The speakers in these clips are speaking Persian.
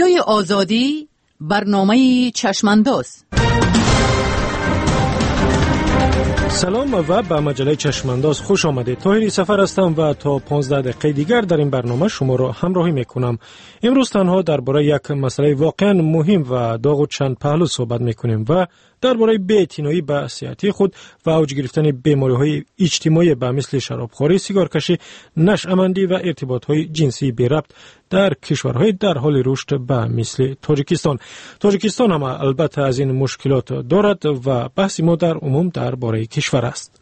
رادیوی آزادی، برنامه چشمانداز. سلام و به مجله چشمانداز خوش آمدید. طاهری سفر هستم و تا 15 دقیقه دیگر در این برنامه شما را همراهی میکنم. امروز تنها درباره یک مسئله واقعا مهم و داغ و چند پهلو صحبت میکنیم و درباره بی‌اعتنایی به صحتی خود و اوج گرفتن بیماری‌های اجتماعی به مثل شرابخوری، سیگارکشی، نشأه‌مندی و ارتباط‌های جنسی بی ربط در کشورهای در حال رشد به مثل تاجیکستان هم البته از این مشکلات دارد و بحث ما در عموم درباره کشور است.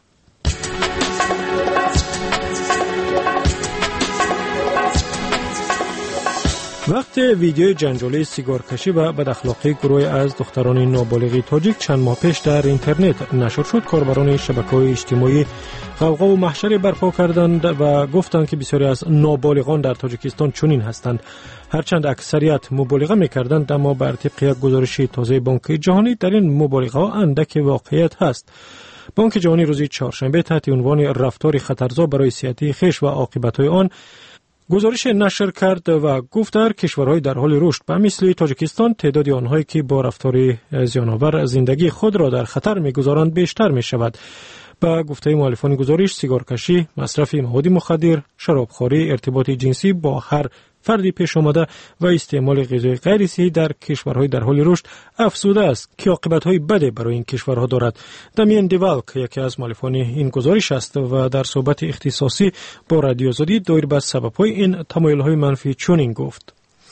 وقت ویدیوی جنجالی سیگارکشی و بداخلاقی گروهی از دختران نابالغ تاجیک چند ماه پیش در اینترنت نشر شد، کاربران شبکه‌های اجتماعی غوغا و محشر برپا کردند و گفتند که بسیاری از نابالغان در تاجیکستان چنین هستند. هرچند اکثریت مبالغه می‌کردند، اما بر طبق یک گزارش تازه بانک جهانی در این مبالغه‌ها اندک واقعیت هست. بانک جهانی روز چهارشنبه تحت عنوان رفتار خطرزا برای صحت خویش و عاقبت‌های آن گزارش نشر کرد و گفت در کشورهای در حال رشد به مثل تاجیکستان تعداد آنهایی که با رفتار زیان‌آور زندگی خود را در خطر می‌گذارند بیشتر می‌شود. با گفته مؤلفان گزارش، سیگارکشی، مصرف مواد مخدر، شرابخوری، ارتباط جنسی با هر فردی پیش آمده و استعمال غذای غیر صحی در کشورهای در حال رشد افزوده است که عاقبت‌های بدی برای این کشورها دارد. دامین دیوالک یکی از مؤلفان این گزارش است و در صحبت اختصاصی با رادیو آزادی دایر به سبب‌های این تمایل‌های منفی چنین گفت: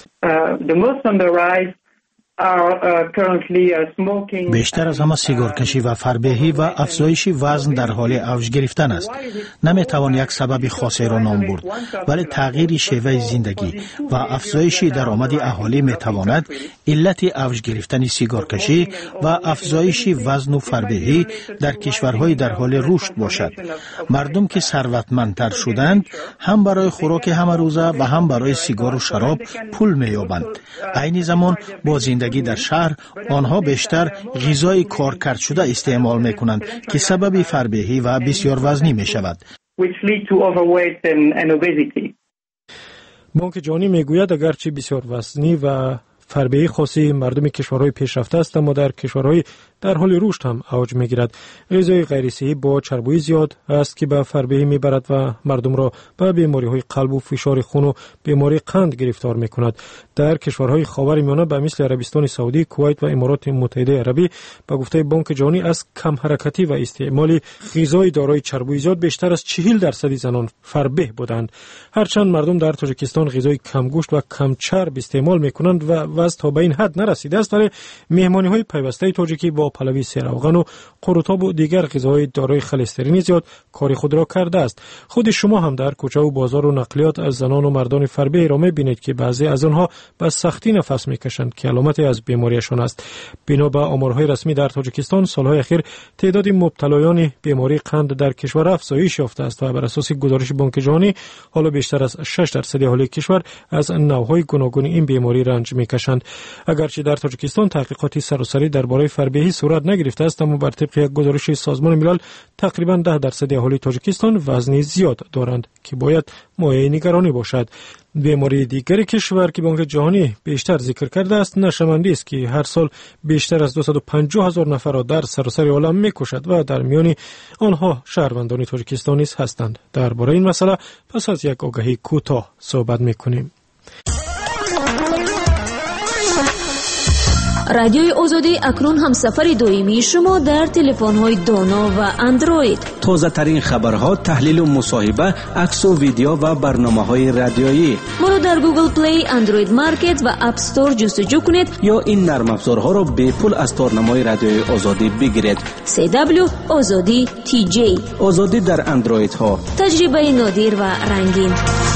بیشتر از همه سیگارکشی و فربهی و افزایش وزن در حال اوج گرفتن است. نمیتوان یک سبب خاصی را نام برد، ولی تغییر شیوه زندگی و افزایش درآمد اهالی میتواند علت اوج گرفتن سیگارکشی و افزایش وزن و فربهی در کشورهای در حال رشد باشد. مردم که ثروتمندتر شدند هم برای خوراک همه روزه و هم برای سیگار و شراب پول مییابند. عین زمان با زندگی در شهر آنها بیشتر غذای کارکرد شده استعمال میکنند که سبب فربهی و بسیار وزنی میشود. بانک جهانی میگوید اگرچه بسیار وزنی و فربهی خاصی مردم کشورهای پیشرفته است، اما در کشورهای در حال رشد هم اوج میگیرد. غذای غیر صحی با چربی زیاد است که به فربهی میبرد و مردم را به بیماری‌های قلب و فشار خون و بیماری قند گرفتار میکند. در کشورهای خاورمیانه به مثل عربستان سعودی، کویت و امارات متحده عربی به گفته بانک جهانی از کم حرکتی و استعمال غذای دارای چربی زیاد بیشتر از 40% زنان فربه بودند. هرچند مردم در تاجیکستان غذای کم گوشت و کم چرب استعمال میکنند و وزن تا به این حد نرسیده است، ولی مهمانی‌های پیوسته تاجیکی با پلوی سیروغن و قروتاب و دیگر غذاهای دارای خلسترین زیاد کار خود را کرده است. خود شما هم در کوچه و بازار و نقلیات از زنان و مردان فربه را می‌بینید که بعضی از آنها به سختی نفس می‌کشند که علامتی از بیماریشان است. بنا به آمارهای رسمی در تاجیکستان سالهای اخیر تعداد مبتلایان بیماری قند در کشور افزایش یافته است و بر اساس گزارش بانک جهانی حالا بیشتر از 6% اهالی کشور از نوع‌های گوناگون این بیماری رنج می‌کشند. اگرچه در تاجیکستان تحقیقاتی سراسری درباره فربهی صورت نگرفته است، اما بر طبق یک گزارش سازمان ملل تقریباً 10% اهالی تاجیکستان وزن زیاد دارند که باید مایه نگرانی باشد. بیماری دیگری کشور که بانک جهانی بیشتر ذکر کرده است نشأه‌مندی است که هر سال بیشتر از 250,000 نفر را در سراسر عالم می‌کشد و در میان آنها شهروندان تاجیکستانی هستند. درباره این مسئله پس از یک آگهی کوتاه صحبت می‌کنیم. رادیوی آزادی اکنون هم سفر دائمی شما در تلفن‌های دانا و اندروید. تازه ترین خبرها، تحلیل و مصاحبه، عکس و ویدیو و برنامه‌های رادیویی. ما رو در گوگل پلی، اندروید مارکت و اپ استور جستجو کنید یا این نرم افزارها را به پول از تارنمای رادیوی آزادی بگیرید. CW آزادی TJ آزادی در اندروید ها. تجربه نادر و رنگین.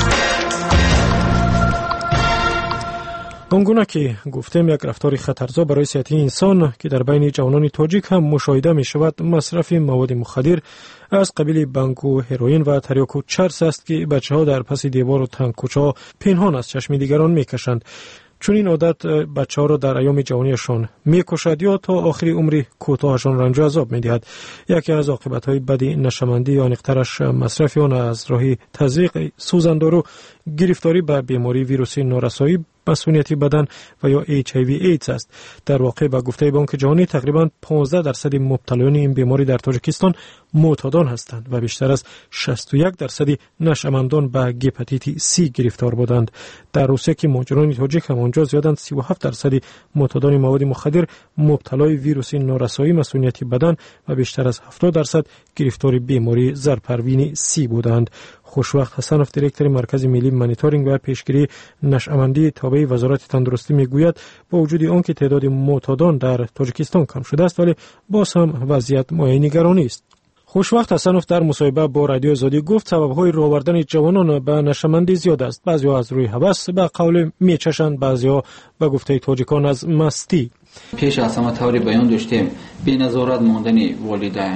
آنگونه که گفتم یک رفتار خطرزا برای صحت انسان که در بین جوانان تاجیک هم مشاهده می شود مصرف مواد مخدر از قبیل بانگ و هروئین و تریاک و چرس است که بچه‌ها در پس دیوار و تنگ کوچه‌ها پنهان از چشم دیگران می‌کشند. چون این عادت بچه‌ها را در ایام جوانیشان می‌کشد یا تا آخر عمر کوتاهشان رنج و عذاب می‌دهد. یکی از عاقبت‌های بد نشأه‌مندی یا آنیق‌ترش مصرف آن از راه تزریق، سوزاندار و گرفتاری به بیماری ویروسی نارسایی مسئولیت بدن و یا HIV ایدز است. در واقع با گفته بانک جهانی تقریبا 15% مبتلایان این بیماری در تاجیکستان معتادان هستند و بیشتر از 61% نشأمندان به هپاتیت C گرفتار بودند. در روسیه که مهاجران تاجیک هم آنجا زیادند، 37% معتادان مواد مخدر مبتلای ویروس نارسایی مسئولیت بدن و بیشتر از 70% گرفتار بیماری زرپروین C بودند. خوشوقت حسنوف دیرکتور مرکز ملی مانیتورینگ و پیشگیری نشأمندی تابع وزارت تندرستی میگوید با وجود آنکه تعداد معتادان در تاجیکستان کم شده است ولی باز هم وضعیت مایه نگرانی است. خوشوقت حسنوف در مصاحبه با رادیو آزادی گفت سبب‌های راه آوردن جوانان به نشأمندی زیاد است. بعضی‌ها از روی هوس به قول میچشند، بعضی‌ها به گفته تاجیکان از مستی. پیش از همه طوری بیان داشتیم بی‌نظارت ماندن والدین،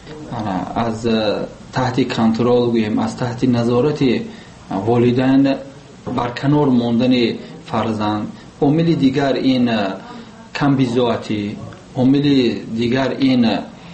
از تحت کنترل گوییم از تحت نظارت والدین برکنار ماندن فرزند. عامل دیگر این کمبیزاتی، عامل دیگر این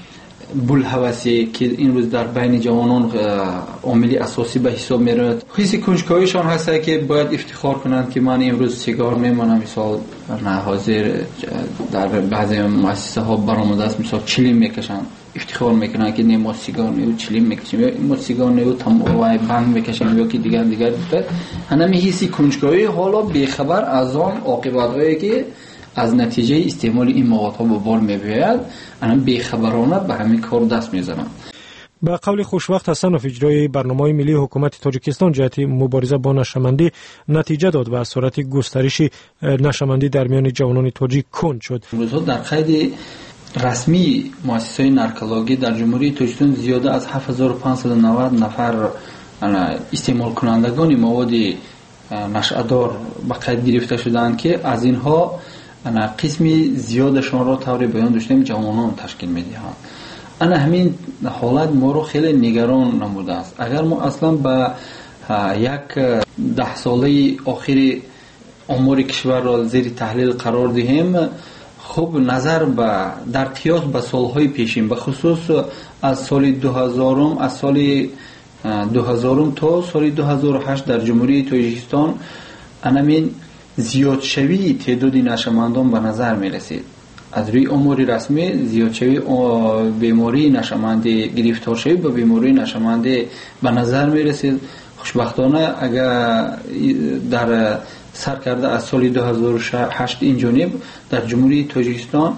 بلهوسی که این روز در بین جوانان عامل اساسی به حساب میرود. حس کنجکاویشان هست که باید افتخار کنند که من امروز سیگار میمانم، مثال حاضر در بعضی مؤسسه ها برآمده است مثال چلیم میکشند، افتخار میکنن که نه ما سیگار نیو چلیم میکشیم یا ما سیگار نیو تمام بند میکشیم یا که دیگر همین حس کنجکاوی حالا بیخبر از آن عاقبت‌هایی که از نتیجه استعمال این موادها به بار می‌آید، انا بیخبرانه به همین کار دست میزنن. با قول خوشوقت حسنوف اجرای برنامه ملی حکومت تاجیکستان جهت مبارزه با نشأمندی نتیجه داد و از صورت گسترش نشأمندی در میان جوانان تاجیک کند شد. امروز در قید رسمی مؤسسه نارکولوژی در جمهوری تاجیکستان زیاده از 7590 نفر استعمال کنندگان مواد نشأدار به قید گرفته شدند که از اینها قسمی زیادشان را طور بیان داشتیم جوانان تشکیل میدهند. همین حالت ما رو خیلی نگران نموده است. اگر ما اصلا به یک 10 ساله آخر آمار کشور را زیر تحلیل قرار دهیم، خب نظر به در قیاس به سالهای پیشین به خصوص از سال 2000 از سال 2000 تا سال 2008 در جمهوری تاجیکستان همین زیاد شوی تعداد نشأمندان به نظر می رسید. از روی امور رسمی زیاد شوی بیماری نشأمندی گرفتار شوی به بیماری نشأمندی به نظر می رسید. خوشبختانه اگر در سر کرده از سال 2008 این جانب در جمهوری تاجیکستان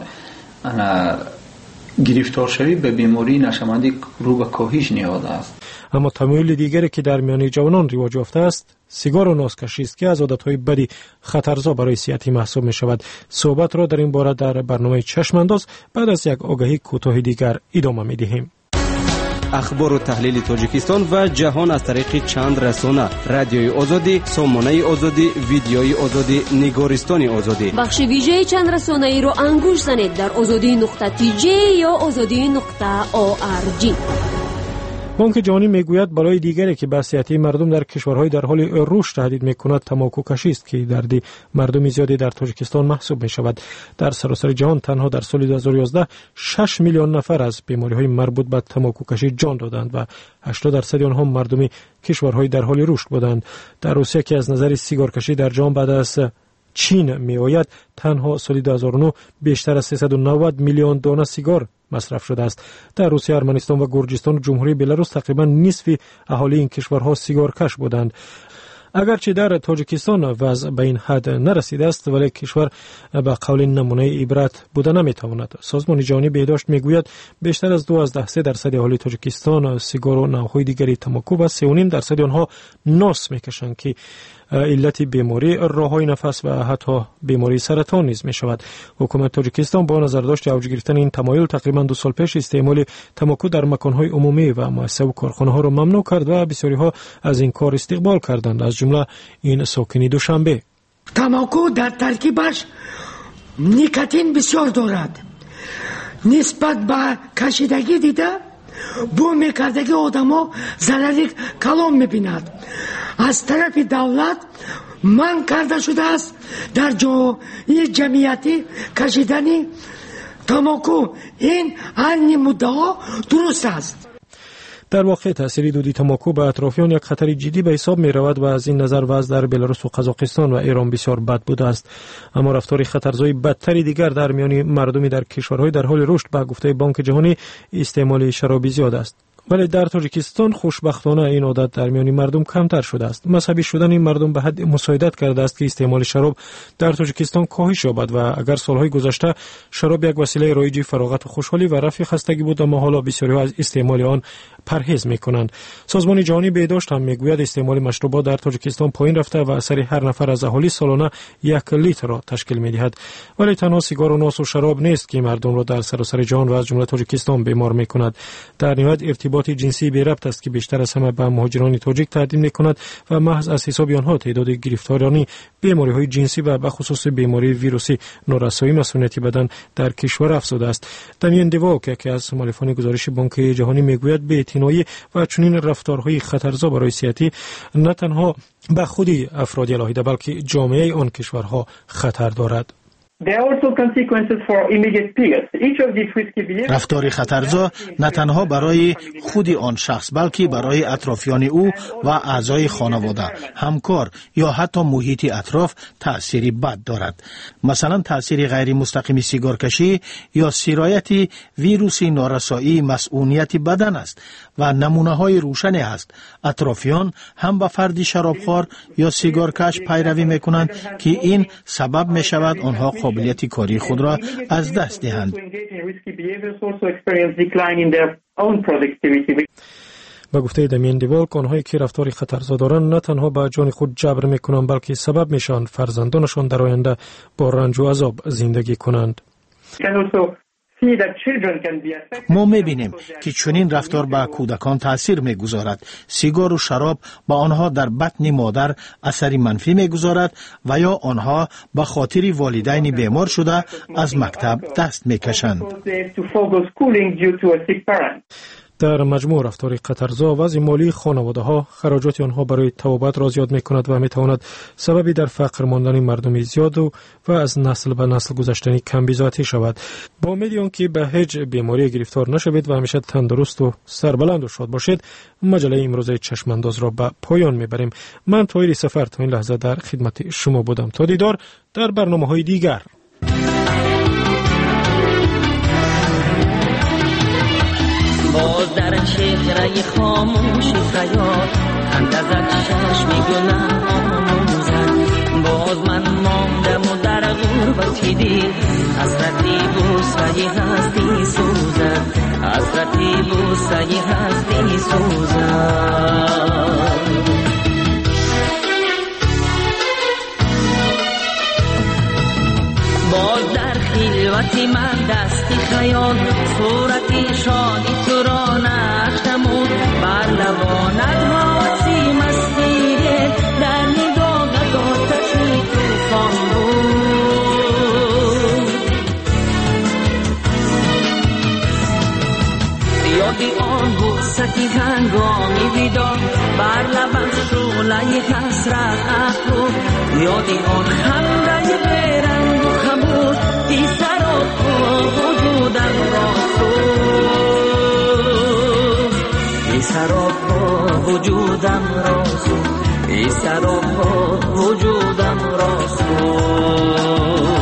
گرفتار شوی به بیماری نشأمندی رو به کاهش نیامده است. اما تمایل دیگری که در میان جوانان رواج یافته است سیگار و نازکشی است که از عادتهای بدی خطرزا برای صحت محسوب می شود. صحبت را در این باره در برنامه چشم انداز بعد از یک آگهی کوتاه دیگر ادامه می دهیم. اخبار و تحلیل تاجیکستان و جهان از طریق چند رسانه: رادیوی آزادی، سامانه آزادی، ویدیوی آزادی، نگارستان آزادی. بخش ویژه چند رسانه ای رو انگوش زنید در azadi.tj یا azadi.org. بانک جهانی میگوید برای دیگری که به صحت مردم در کشورهای در حال رشد تهدید میکند تماکو کشی است که درد مردم زیادی در تاجیکستان محسوب میشود. در سراسر جهان تنها در سال 2011 6 میلیون نفر از بیماری‌های مربوط به تماکو کشی جان دادند و 80% آنها مردم کشورهای در حال رشد بودند. در روسیه که از نظر سیگار کشی در جهان بعد از چین میآید، تنها سال 2009 بیشتر از 390 میلیون دانه سیگار مصرف شده است. در روسیه، ارمنستان و گرجستان و جمهوری بلاروس تقریبا نصف اهالی این کشورها سیگار کش بودند. اگرچه در تاجیکستان وضع به این حد نرسیده است ولی کشور به قول نمونه عبرت بوده نمیتواند. سازمان جهانی بهداشت میگوید بیشتر از 2.3% اهالی تاجیکستان سیگار و نوعهای دیگری تماکو و 3.5% آنها ناس میکشند که علت بیماری راههای نفس و حتی بیماری سرطان نیز می شود. حکومت تاجیکستان با نظرداشت اوج گرفتن این تمایل تقریبا 2 سال پیش استعمال تماکو در مکانهای عمومی و مؤسسه و کارخانه ها را ممنوع کرد و بسیاری ها از این کار استقبال کردند، از جمله این ساکنی دوشنبه. تماکو در ترکیبش نیکوتین بسیار دارد. نسبت به کشیدگی دیده بو میکردگی آدما ضرری کلان میبیند. از طرف دولت من کرده شده است در جمعیتی کشیدنی تماکو. این هنی مدعا درست است. در واقع تاثیر دودی تنباکو به اطرافیان یک خطر جدی به حساب می رود و از این نظر وضع در بلاروس و قزاقستان و ایران بسیار بد بوده است. اما رفتار خطرزای بدتری دیگر در میان مردمی در کشورهای در حال رشد به گفته بانک جهانی استعمال شراب زیاد است. ولی در تاجیکستان خوشبختانه این عادت در میان مردم کمتر شده است. مذهبی شدن این مردم به حد مساعدت کرده است که استعمال شراب در تاجیکستان کاهش یابد و اگر سالهای گذشته شراب یک وسیله رایج فراغت و خوشحالی و رفع خستگی بود، اما حالا بسیاری از استعمال آن پرهیز می‌کنند. سازمان جهانی بهداشت هم میگوید استعمال مشروبات در تاجیکستان پایین رفته و اثر هر نفر از اهالی سالانه 1 لیتر را تشکیل می‌دهد. ولی تنها سیگار و ناس و شراب نیست که مردم را در سراسر جهان و از جمله تاجیکستان بیمار می‌کند. در نهایت ارتباط جنسی بی ربط است که بیشتر از همه به مهاجران تاجیک تقدیم می‌کند و محض از حساب آنها تعداد گرفتارانی بیماری‌های جنسی و به خصوص بیماری ویروسی نورسایی مسئولیت بدن در کشور افزوده است. دامین دیواک که از مؤلفان گزارش بانک جهانی میگوید بی‌اعتنایی و چنین رفتارهای خطرزا برای صحت نه تنها به خودی افراد علاهیده بلکه جامعه آن کشورها خطر دارد. رفتار خطرزا نه تنها برای خود آن شخص بلکه برای اطرافیان او و اعضای خانواده، همکار یا حتی محیط اطراف تأثیری بد دارد. مثلا تأثیر غیر مستقیم سیگار کشی یا سرایت ویروس نارسایی مسئولیت بدن است و نمونه های روشنی است. اطرافیان هم به فرد شرابخوار یا سیگارکش پیروی میکنند که این سبب می شود آنها قابلیت کاری خود را از دست دهند. با گفته دامین دیوالک، آنهایی که رفتار خطرزا دارند نه تنها به جان خود جبر میکنند بلکه سبب میشوند فرزندانشان در آینده با رنج و عذاب زندگی کنند. ما می‌بینیم که چنین رفتار به کودکان تأثیر می‌گذارد. سیگار و شراب با آنها در بطن مادر اثری منفی می‌گذارد و یا آنها به خاطر والدین بیمار شده از مکتب دست می‌کشند. در مجموع رفتار خطرزا وضع مالی خانواده‌ها خراجات آنها برای طبابت را زیاد می‌کند و می‌تواند سببی در فقر ماندن مردم زیاد و از نسل به نسل گذشتنی کم بی‌ذاتی شود. با امید آنکه به هیچ بیماری گرفتار نشوید و همیشه تندرست و سربلند و شاد باشید، مجله امروزه چشمانداز را به پایان می‌بریم. من طاهر سفر تا این لحظه در خدمت شما بودم. تا دیدار در برنامه‌های دیگر. باز در چهره خاموش خیال اندازت چشم گناه آموزد. باز من ماندم و در غربتی دل حسرتی بوسه هستی سوزد، حسرتی بوسه هستی سوزد. باز در خلوتی من دستی خیال صورتی شادی تو را نقش نمود، بر لبانت حواسی مستی در نگاهت آتشی طوفان بود. یادی آن بوستی هنگامی بیدار بر لبت شعله حسرت افروخت، یادی آن خنده بیرنگ و خموش ای سراب وجودم را سوخت، ای سراب وجودم را سوخت، ای سراب وجودم را سوخت.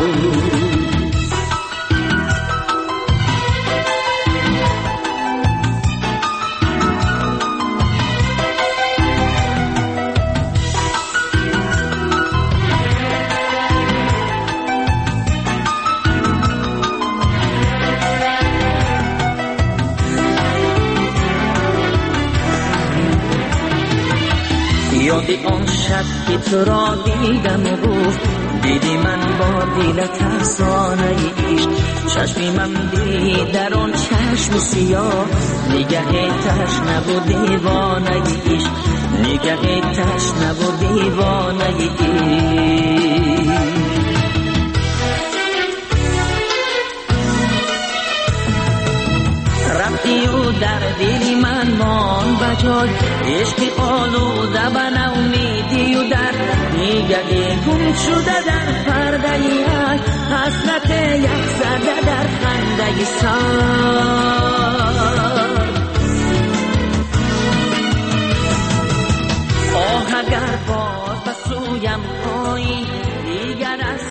یادی آن شب که تو را دیدم و گفت دیدی من با دلت افسانه عشق، چشمی من دید در آن چشم سیاه نگه تشنه و دیوانه عشق، نگه تشنه و دیوانه عشق. رفتی و در دل من مان بجای عشق آلوده به نومیدی و در نگه گم شده در پرده یک حسرت یک زده در خنده سر. گویم